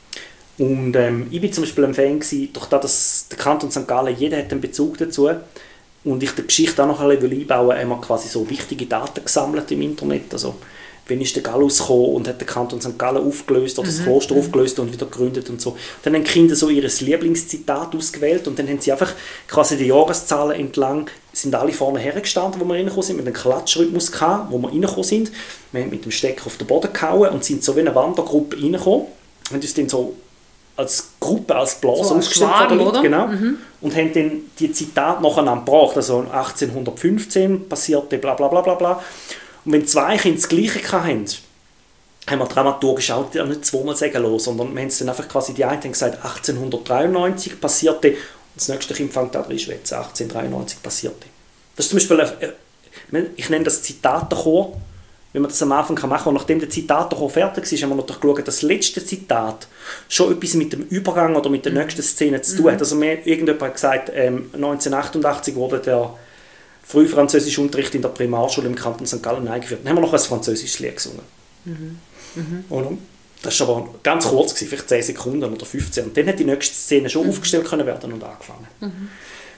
Und ähm, ich war zum Beispiel ein Fan gewesen, durch das, dass der Kanton Sankt Gallen, jeder hat einen Bezug dazu. Und ich die Geschichte auch noch ein bisschen einbauen will, haben wir quasi so wichtige Daten gesammelt im Internet. Also, wann ist der Gallus gekommen und hat der Kanton Sankt Gallen aufgelöst oder mhm. das Kloster mhm. aufgelöst und wieder gegründet und so. Dann haben die Kinder so ihr Lieblingszitat ausgewählt und dann haben sie einfach quasi die Jahreszahlen entlang, sind alle vorne hergestanden, wo wir reingekommen sind, mit einem Klatschrhythmus gehabt, wo wir reingekommen sind. Wir haben mit dem Stecker auf den Boden gehauen und sind so wie eine Wandergruppe reingekommen. Und uns dann so als Gruppe, als Blaser so ausgestellt von der Leute, genau. Mhm. Und haben dann die Zitate nacheinander gebracht. Also achtzehnhundertfünfzehn passierte bla bla bla bla bla. Und wenn zwei Kinder das Gleiche hatten, haben wir dramaturgisch auch nicht zweimal sagen lassen, sondern wir haben es dann einfach quasi, die einen haben gesagt, achtzehnhundertdreiundneunzig passierte, und das nächste Kind fängt an drin schwätzen, achtzehnhundertdreiundneunzig passierte. Das ist zum Beispiel, ein, ich nenne das Zitatenchor, wenn man das am Anfang machen kann. Und nachdem der Zitatenchor fertig ist, haben wir natürlich geschaut, dass das letzte Zitat schon etwas mit dem Übergang oder mit der nächsten Szene zu tun hat. Also mir, irgendjemand hat gesagt, ähm, neunzehnhundertachtundachtzig wurde der frühfranzösische Unterricht in der Primarschule im Kanton Sankt Gallen eingeführt. Dann haben wir noch ein französisches Lied gesungen. Mhm. Mhm. Oder? Das war aber ganz kurz, gewesen, vielleicht zehn Sekunden oder fünfzehn. Und dann hat die nächste Szene schon mhm. aufgestellt können werden und angefangen. Mhm.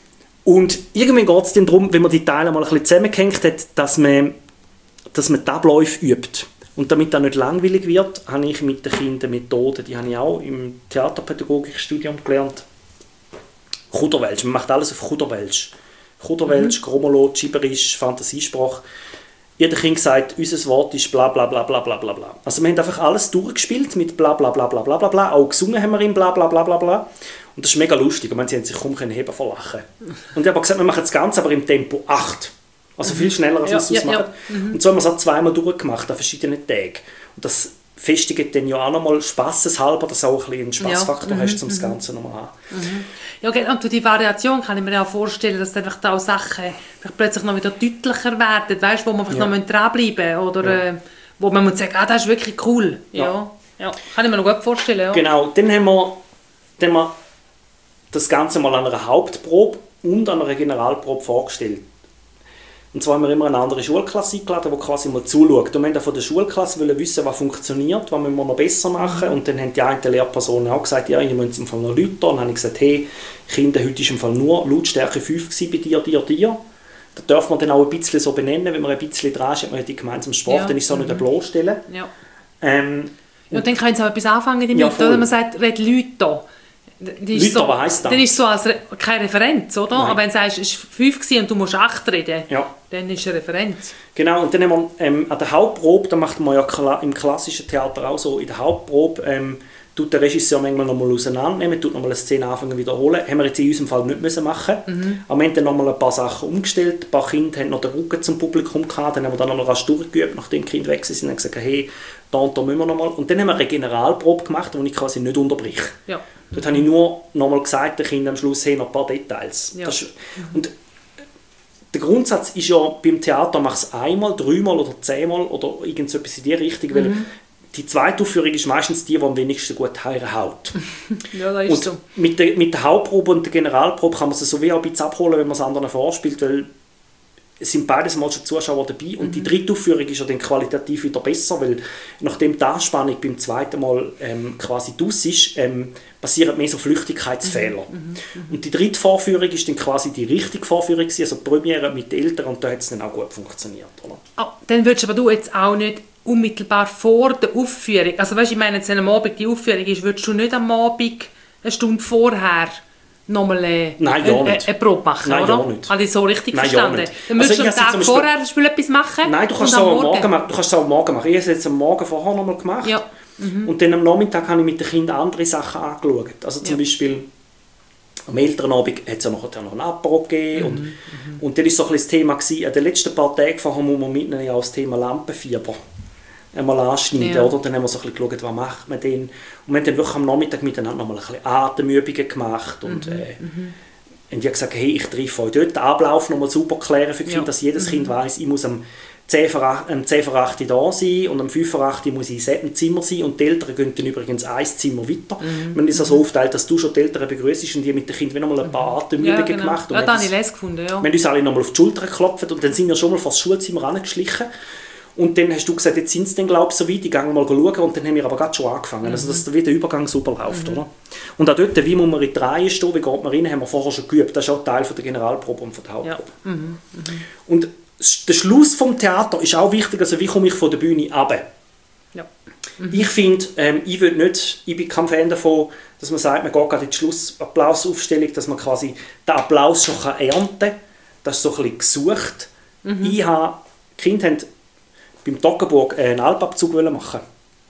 Und irgendwann geht es dann darum, wenn man die Teile mal ein bisschen zusammengehängt hat, dass man dass man die Abläufe übt. Und damit das nicht langweilig wird, habe ich mit den Kindern Methoden, die habe ich auch im Theaterpädagogikstudium gelernt. Chuderwelsch, man macht alles auf Chuderwelsch. Chuderwelsch, mhm. Gromolo, Gibberisch, Fantasiesprache. Jeder Kind sagt, unser Wort ist bla bla bla bla bla bla bla. Also wir haben einfach alles durchgespielt mit bla bla bla bla bla bla bla. Auch gesungen haben wir in bla bla bla bla bla. Und das ist mega lustig. Ich meine, sie haben sich kaum heben vor Lachen. Und ich habe gesagt, wir machen das Ganze aber im Tempo acht. Also viel schneller, als wir es ja, ausmachen. Ja, ja. Mhm. Und so haben wir es auch zweimal durchgemacht, an verschiedenen Tagen. Und das festigt dann ja auch nochmal spaßeshalber, dass du auch ein bisschen einen Spaßfaktor ja. hast, um mhm. das Ganze nochmal haben. Mhm. Ja, okay. Und durch die Variation kann ich mir auch vorstellen, dass dann auch Sachen plötzlich noch wieder deutlicher werden, weißt, wo man einfach ja. noch dranbleiben muss. Oder ja. äh, wo man muss sagen, ah, das ist wirklich cool. Ja. Ja. Ja. Kann ich mir noch gut vorstellen. Ja. Genau, dann haben wir, dann haben wir das Ganze mal an einer Hauptprobe und an einer Generalprobe vorgestellt. Und zwar haben wir immer eine andere Schulklasse eingeladen, die quasi mal zuschaut. Und wir wollten von der Schulklasse wissen, was funktioniert, was müssen wir noch besser machen. Und dann haben die einen Lehrpersonen auch gesagt, ja, ihr müsst im Fall noch Leute. Und dann habe ich gesagt, hey, Kinder, heute war im Fall nur Lautstärke fünf bei dir, dir, dir. Da darf man dann auch ein bisschen so benennen, wenn man ein bisschen dran ist, hat man die gemeinsame Sprache, ja. dann ist es auch nicht mhm. bloßstellen. Ja. Ähm, ja, und dann können sie auch etwas anfangen damit, ja, oder? Man sagt, red Leute. Leute, so, was heisst das? Dann ist es so als Re- keine Referenz, oder? Nein. Aber wenn du sagst, es war fünf und du musst acht reden, ja. dann ist es eine Referenz. Genau, und dann haben wir ähm, an der Hauptprobe, da macht man ja kla- im klassischen Theater auch so, in der Hauptprobe ähm, tut der Regisseur manchmal nochmal auseinandernehmen, tut nochmal eine Szene anfangen wiederholen. Haben wir jetzt in unserem Fall nicht müssen machen. Mhm. Aber wir haben dann nochmal ein paar Sachen umgestellt, ein paar Kinder haben noch den Rücken zum Publikum gehabt, dann haben wir dann noch rasch durchgeübt, nachdem die Kinder weg sind, und haben gesagt, hey, da und da müssen wir nochmal. Und dann haben wir eine Generalprobe gemacht, wo ich quasi nicht unterbrich. Ja. Dort habe ich nur nochmal gesagt, den Kindern am Schluss, hey, noch ein paar Details. Ja. Das ist, und der Grundsatz ist ja, beim Theater mach es einmal, dreimal oder zehnmal oder irgend so etwas in die Richtung, weil mhm. die zweite Aufführung ist meistens die, die am wenigsten gut haut. Ja, das ist und so. Mit der, mit der Hauptprobe und der Generalprobe kann man es so wie auch ein bisschen abholen, wenn man es anderen vorspielt, weil es sind beides Mal schon Zuschauer dabei und mhm. die dritte Aufführung ist ja dann qualitativ wieder besser, weil nachdem die Anspannung beim zweiten Mal ähm, quasi draus ist, ähm, passieren mehr so Flüchtigkeitsfehler. Mhm. Mhm. Und die dritte Vorführung ist dann quasi die richtige Vorführung gewesen, also die Premiere mit den Eltern, und da hat es dann auch gut funktioniert. Oder? Oh, dann würdest aber du jetzt auch nicht unmittelbar vor der Aufführung, also weißt, ich meine, jetzt, wenn am Abend die Aufführung ist, würdest du nicht am Abend eine Stunde vorher nochmal eine, Nein, ja eine, eine Probe machen, Nein, oder? Ja nicht. Habe ich so richtig Nein, verstanden? Ja nicht. Dann müsstest Also du am Tag vorher das Spiel etwas machen? Nein, du kannst es auch am Morgen machen. Du kannst es auch am Morgen machen. Ich habe es jetzt am Morgen vorher nochmal gemacht. Ja. Mhm. Und dann am Nachmittag habe ich mit den Kindern andere Sachen angeschaut. Also zum ja. Beispiel am Elternabend hat es ja nachher noch ein Apero gegeben. Mhm. Und, mhm. und dann war so ein bisschen das Thema, gewesen, an den letzten paar Tagen vorher muss man mitnehmen ja auch das Thema Lampenfieber einmal anschneiden, ja. oder? Dann haben wir so ein bisschen geschaut, was macht man denn? Und wir haben dann wirklich am Nachmittag miteinander nochmal ein bisschen Atemübungen gemacht und mhm. äh, mhm. haben die gesagt, hey, ich treffe euch dort, den Ablauf nochmal super klären für die Kinder, ja. dass jedes mhm. Kind weiss, ich muss am zehn vor acht da sein und am fünf vor acht muss ich im Zimmer sein und die Eltern gehen dann übrigens ein Zimmer weiter. Mhm. Man ist also so aufgeteilt, dass du schon die Eltern begrüßt und die mit den Kindern nochmal ein paar Atemübungen ja, genau. gemacht. Und ja, da habe ich les gefunden, ja. Wir haben uns alle nochmal auf die Schulter geklopft und dann sind wir schon mal vor das Schulzimmer angeschlichen. Und dann hast du gesagt, jetzt sind sie dann, glaube ich, so weit, ich gehe mal schauen. Und dann haben wir aber gerade schon angefangen, mhm. also dass wie der Übergang super läuft. Mhm. Oder? Und auch dort, wie muss man in die Reihe stehen, wie geht man rein, haben wir vorher schon geübt. Das ist auch Teil von der Generalprobe und von der Hauptprobe. Ja. Mhm. Mhm. Und der Schluss vom Theater ist auch wichtig, also wie komme ich von der Bühne runter. Ja. Mhm. Ich finde, ähm, ich will nicht, ich bin kein Fan davon, dass man sagt, man geht gerade in die Schlussappausaufstellung, dass man quasi den Applaus schon ernten kann. Das ist so ein bisschen gesucht. Mhm. Ich habe, die Kinder haben beim Toggenburg einen Alpabzug machen.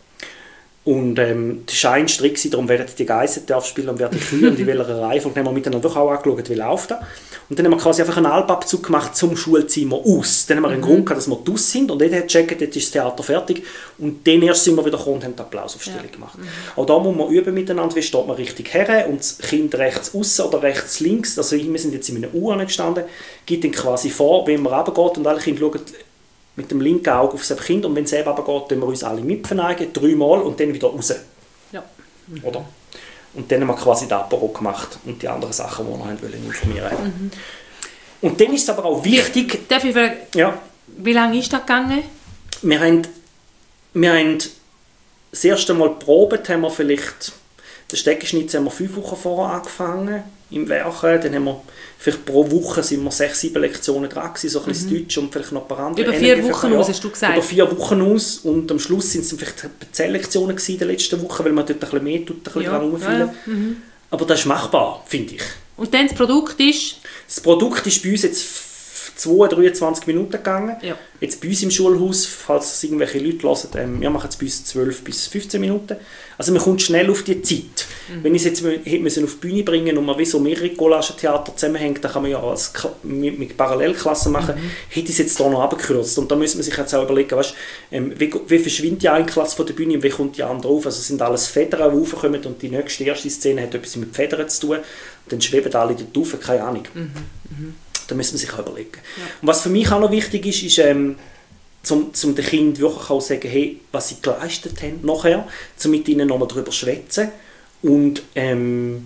Und ähm, das war ein Strick, darum werden die Geissen spielen und werden die Kühe und in welcher Reihenfolge. Dann haben wir miteinander auch angeschaut, wie läuft das. Und dann haben wir quasi einfach einen Alpabzug gemacht zum Schulzimmer aus. Dann haben wir einen mhm. Grund gehabt, dass wir draus sind und jeder hat gecheckt, jetzt ist das Theater fertig. Und dann erst sind wir wieder gekommen und haben die Applausaufstellung ja. gemacht. Mhm. Auch da muss man üben miteinander, wie steht man richtig her und das Kind rechts außen oder rechts links, also wir sind jetzt in einer U gestanden, gibt dann quasi vor, wenn man runtergeht und alle Kinder schauen, mit dem linken Auge auf das Kind und wenn es eben runtergeht, tun wir uns alle mitverneigen, dreimal und dann wieder raus. Ja. Mhm. Oder? Und dann haben wir quasi den Apero gemacht und die anderen Sachen, die wir noch wollen, informieren wollten. Mhm. Und dann ist es aber auch wichtig... Darf ich fragen, ja. wie lange ist das gegangen? Wir haben, wir haben das erste Mal probiert, haben wir vielleicht... Den Steckenschnitz haben wir fünf Wochen vorher angefangen, im Werken. Dann haben wir vielleicht pro Woche sind wir sechs, sieben Lektionen dran gewesen, so ein bisschen mhm. Deutsch und vielleicht noch ein paar andere. Über vier Wochen aus, hast du gesagt? Über vier Wochen aus und am Schluss sind es vielleicht zehn Lektionen gewesen in der letzten Woche, weil man dort ein bisschen mehr tut, ein bisschen ja. dran ja, ja. Mhm. Aber das ist machbar, finde ich. Und dann das Produkt ist? Das Produkt ist bei uns jetzt zwei, dreiundzwanzig Minuten gegangen. Ja. Jetzt bei uns im Schulhaus, falls es irgendwelche Leute hören, ähm, wir machen es bei uns zwölf bis fünfzehn Minuten. Also man kommt schnell auf die Zeit. Mhm. Wenn ich es jetzt hätte müssen auf die Bühne bringen und man wie so mehrere Collagen-Theater zusammenhängt, dann kann man ja als mit, mit Parallelklassen machen, mhm. hätte ich es jetzt hier noch abgekürzt. Und da müssen man sich jetzt auch überlegen, weißt, ähm, wie, wie verschwindet die eine Klasse von der Bühne und wie kommt die andere auf? Also es sind alles Federn, die raufkommen und die nächste erste Szene hat etwas mit Federn zu tun. Und dann schweben alle dort rauf, keine Ahnung. Mhm. Mhm. Da müssen wir sich auch überlegen. Ja. Und was für mich auch noch wichtig ist, ist, ähm, zum, zum den Kindern wirklich auch sagen, hey, was sie geleistet haben nachher, um mit ihnen nochmal darüber zu schwätzen und ähm,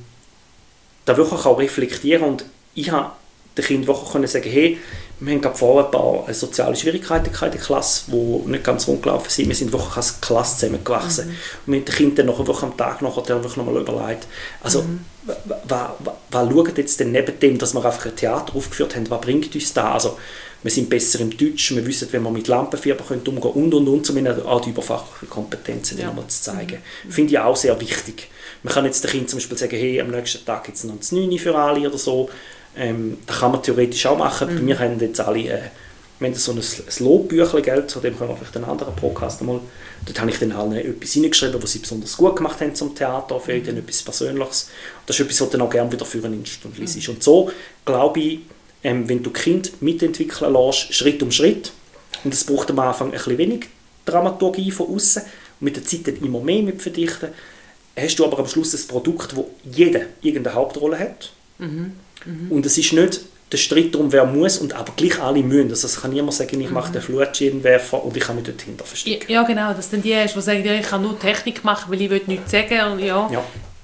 da wirklich auch reflektieren. Und ich habe den Kindern wirklich können sagen, hey, wir haben gerade vorher ein paar soziale Schwierigkeiten in der Klasse, die nicht ganz rund gelaufen sind. Wir sind wirklich als Klasse zusammengewachsen. Mhm. Und mit den Kindern nachher wirklich am Tag nachher wirklich nochmal überlegt, also mhm. was, was, was schaut jetzt denn neben dem, dass wir einfach ein Theater aufgeführt haben, was bringt uns da? Also wir sind besser im Deutsch, wir wissen, wenn wir mit Lampenfieber umgehen können und und und, zumindest auch die überfachlichen Kompetenzen ja. nochmal zu zeigen. Mhm. Finde ich auch sehr wichtig. Man kann jetzt den Kindern zum Beispiel sagen, hey, am nächsten Tag gibt es noch das neun für alle oder so. Ähm, das kann man theoretisch auch machen. Mhm. Bei mir haben jetzt alle, äh, wir haben so ein, ein Lobbüchlein, gell, zu dem können wir vielleicht einen anderen Podcast einmal, dort habe ich dann allen etwas hineingeschrieben, was sie besonders gut gemacht haben zum Theater, für mhm. etwas Persönliches. Das ist etwas, was du dann auch gerne wieder führen nimmst und liest. Mhm. Und so, glaube ich, ähm, wenn du Kind mitentwickeln lässt, Schritt um Schritt, und es braucht am Anfang ein bisschen wenig Dramaturgie von außen und mit der Zeit dann immer mehr mit verdichten, hast du aber am Schluss ein Produkt, wo jeder irgendeine Hauptrolle hat. Mhm. Mhm. Und es ist nicht der Streit darum, wer muss und aber gleich alle müssen. Also es kann niemand sagen, ich mache den Flutschirmwerfer und ich kann mich dort hinter verstecken. Ja, genau, dass dann die hast, die sagen, ja, ich kann nur Technik machen, weil ich will nichts sagen. Und ja, ja.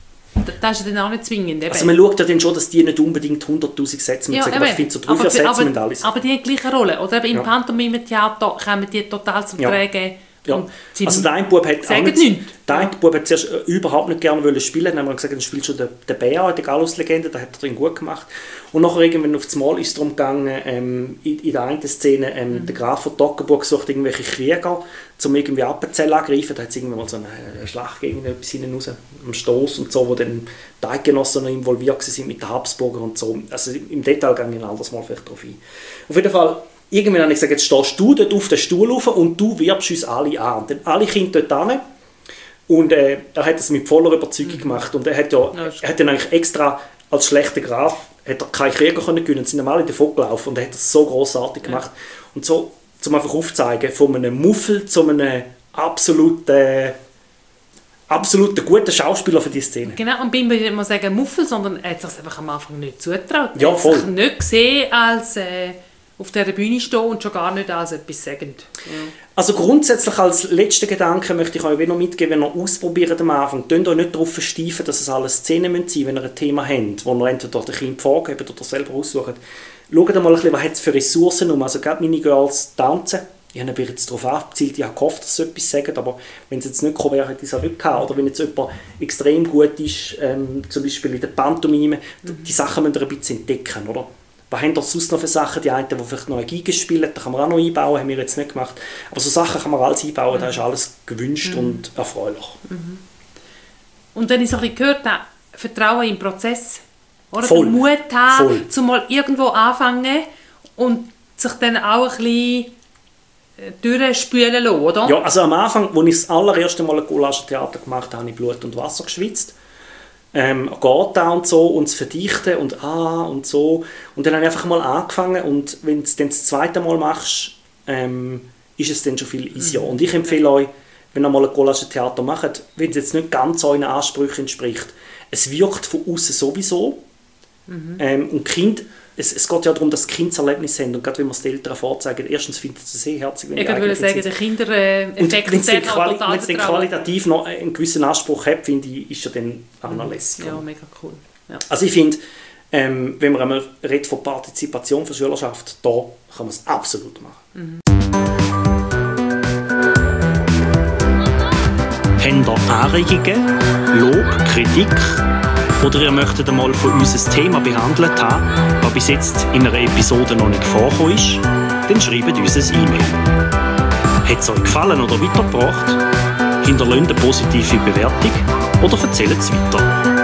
das ist ja dann auch nicht zwingend. Eben. Also man schaut ja dann schon, dass die nicht unbedingt hunderttausend Sätze ja, sagen, aber ich finde so drei, vier Sätze aber, müssen alles. Aber die haben gleich eine Rolle. Oder eben im ja. Pantomime-Theater kommen die total zum ja. Tragen. Ja. Also der eine Bub hat, auch nicht, nicht. Der eine Bub hat zuerst überhaupt nicht gerne wollen spielen. Dann haben wir gesagt, dann spielst du den, den Bär, die Gallus-Legende, das hat er drin gut gemacht. Und nachher irgendwann auf das Mal ist es darum gegangen, ähm, in, in der einen Szene, ähm, mhm. der Graf von Toggenburg sucht irgendwelche Krieger, um irgendwie Appenzell angreifen. Da hat es irgendwann mal so eine, eine Schlacht gegen etwas hinten raus, am Stoss und so, wo dann die Eidgenossen noch involviert sind mit den Habsburger und so. Also im Detail gehe ich ein anderes Mal vielleicht drauf ein. Auf jeden Fall, irgendwann habe ich gesagt, jetzt stehst du dort auf den Stuhl rauf und du wirbst uns alle an. Und dann alle Kinder dort hin. Und äh, er hat das mit voller Überzeugung mhm. gemacht. Und er hat ja, er hat dann eigentlich extra als schlechter Graf hat er keine Krieger können gewinnen, sind alle davon gelaufen. Und er hat das so grossartig gemacht. Ja. Und so, um einfach aufzuzeigen, von einem Muffel zu einem absoluten, absoluten guten Schauspieler für die Szene. Genau, und bei ihm würde ich nicht mal sagen Muffel, sondern er hat sich einfach am Anfang nicht zugetraut. Ja, er hat voll. sich nicht gesehen als... Äh, auf dieser Bühne stehen und schon gar nicht als etwas sagend. Ja. Also grundsätzlich als letzten Gedanke möchte ich euch noch mitgeben, wenn ihr ausprobiert am Anfang, könnt euch nicht darauf versteifen, dass es alles Szenen sein müssen, wenn ihr ein Thema habt, wo ihr entweder dem Kind vorgebt oder selber aussucht. Schaut mal ein bisschen, was hat es für Ressourcen um. Also gerade meine Girls tanzen. Ich habe jetzt darauf abgezielt, ich habe gehofft, dass sie etwas sagen, aber wenn es jetzt nicht gekommen wäre, hätte ich es auch nicht gehabt. Oder wenn jetzt jemand extrem gut ist, ähm, zum Beispiel in der Pantomime, mhm. die Sachen müsst ihr ein bisschen entdecken, oder? Was haben da sonst noch für Sachen? Die einen, die vielleicht noch eine Geige spielen, da kann man auch noch einbauen, haben wir jetzt nicht gemacht. Aber so Sachen kann man alles einbauen, mhm. da ist alles gewünscht mhm. und erfreulich. Mhm. Und dann ist auch gehört, da Vertrauen im Prozess. Oder? Voll. Den Mut haben, Voll. zum mal irgendwo anfangen und sich dann auch ein bisschen durchspülen lassen, oder? Ja, also am Anfang, als ich das allererste Mal ein Collagentheater gemacht habe, habe ich Blut und Wasser geschwitzt. Ähm, geht da und so und das Verdichten und ah und so. Und dann habe ich einfach mal angefangen und wenn du es dann das zweite Mal machst, ähm, ist es dann schon viel easier. Mhm. Und ich empfehle euch, wenn ihr mal ein Collagentheater macht, wenn es jetzt nicht ganz euren Ansprüchen entspricht, es wirkt von außen sowieso. Mhm. Ähm, und Kind, es, es geht ja darum, dass Kinder Erlebnisse haben und gerade wenn wir es den Eltern vorzeigen, erstens findet es sehr herzig, wenn ich würde sagen, der Kindereffekt und wenn es dann, quali dann qualitativ noch einen gewissen Anspruch hat, finde ich, ist er dann auch noch lässig. Ja, mega cool. Ja. Also ich finde, ähm, wenn man einmal redet von Partizipation für Schülerschaft, da kann man es absolut machen. Mhm. Habt ihr Anregungen, Lob, Kritik? Oder ihr möchtet einmal von uns ein Thema behandelt haben, das bis jetzt in einer Episode noch nicht vorgekommen ist, dann schreibt uns ein E-Mail. Hat es euch gefallen oder weitergebracht? Hinterlasst eine positive Bewertung oder erzählt es weiter.